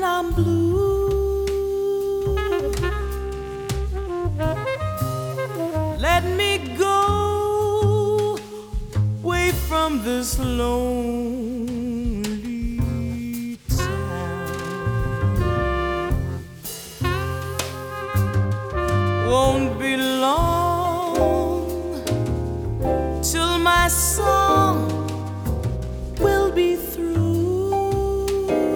I'm blue, let me go away from this lonely town. Won't be long till my soul